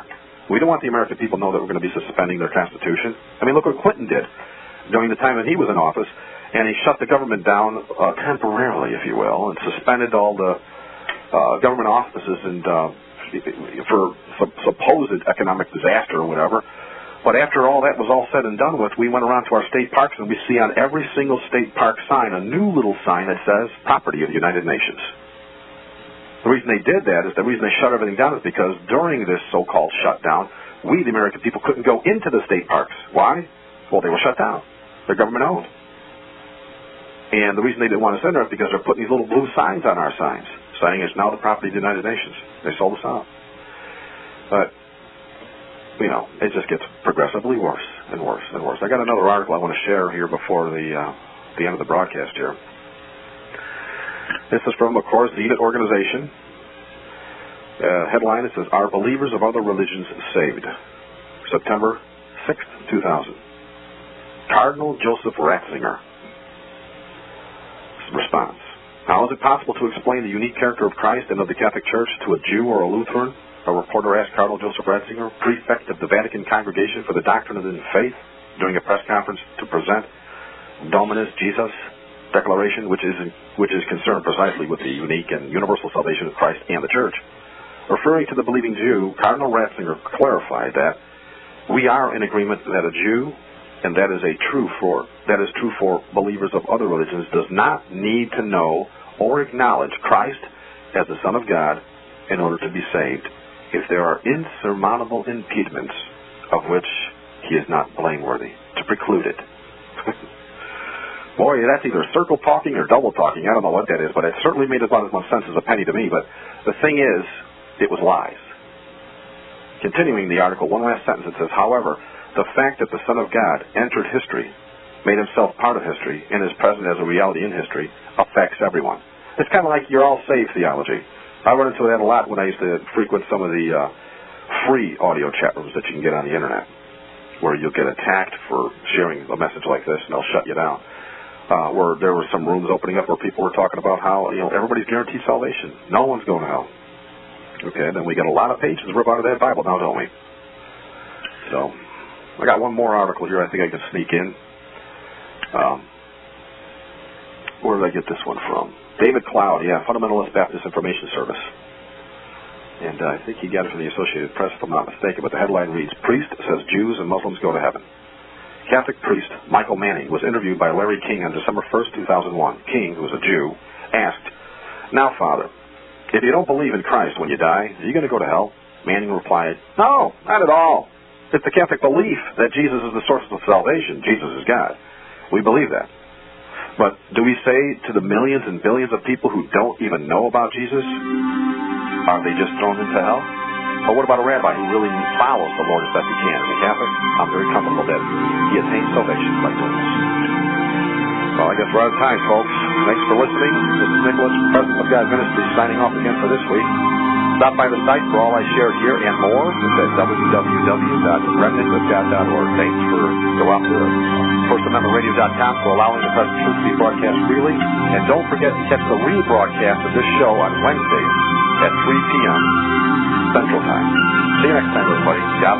We don't want the American people to know that we're going to be suspending their Constitution. I mean, look what Clinton did during the time that he was in office, and he shut the government down temporarily, if you will, and suspended all the government offices and for supposed economic disaster or whatever. But after all that was all said and done with, we went around to our state parks, and we see on every single state park sign a new little sign that says, Property of the United Nations. The reason they did that is the reason they shut everything down is because during this so-called shutdown, we, the American people, couldn't go into the state parks. Why? Well, they were shut down. They're government-owned. And the reason they didn't want us in there is because they're putting these little blue signs on our signs, saying it's now the property of the United Nations. They sold us out. But you know, it just gets progressively worse and worse and worse. I got another article I want to share here before the end of the broadcast here. This is from, of course, the Zenit organization. Headline, it says, Are Believers of Other Religions Saved? September 6th, 2000. Cardinal Joseph Ratzinger. Response. How is it possible to explain the unique character of Christ and of the Catholic Church to a Jew or a Lutheran? A reporter asked Cardinal Joseph Ratzinger, prefect of the Vatican Congregation for the Doctrine of the Faith, during a press conference to present Dominus Jesus Declaration, which is concerned precisely with the unique and universal salvation of Christ and the Church. Referring to the believing Jew, Cardinal Ratzinger clarified that we are in agreement that a Jew, and that is true for believers of other religions, does not need to know or acknowledge Christ as the Son of God in order to be saved, if there are insurmountable impediments of which he is not blameworthy, to preclude it. Boy, that's either circle talking or double talking. I don't know what that is, but it certainly made about as much sense as a penny to me. But the thing is, it was lies. Continuing the article, one last sentence, it says, however, the fact that the Son of God entered history, made himself part of history, and is present as a reality in history, affects everyone. It's kind of like you're all saved theology. I run into that a lot when I used to frequent some of the free audio chat rooms that you can get on the internet, where you'll get attacked for sharing a message like this, and they'll shut you down. Where there were some rooms opening up where people were talking about how everybody's guaranteed salvation. No one's going to hell. Okay, then we got a lot of pages rip out of that Bible now, don't we? So, I got one more article here I think I can sneak in. Where did I get this one from? David Cloud, Fundamentalist Baptist Information Service. And I think he got it from the Associated Press, if I'm not mistaken, but the headline reads, Priest says Jews and Muslims go to heaven. Catholic priest Michael Manning was interviewed by Larry King on December 1st, 2001. King, who was a Jew, asked, Now, Father, if you don't believe in Christ when you die, are you going to go to hell? Manning replied, No, not at all. It's the Catholic belief that Jesus is the source of salvation. Jesus is God. We believe that. But do we say to the millions and billions of people who don't even know about Jesus, are they just thrown into hell? Or what about a rabbi who really follows the Lord as best he can? As a Catholic, I'm very comfortable that he attains salvation by doing this. Well, I guess we're out of time, folks. Thanks for listening. This is Nicholas, President of God Ministries, signing off again for this week. Stop by the site for all I shared here and more. It's at www.remnantwithgod.org. Thanks for go out to FirstAmendmentRadio.com for allowing the present truth to be broadcast freely. And don't forget to catch the rebroadcast of this show on Wednesdays at 3 p.m. Central Time. See you next time, everybody. God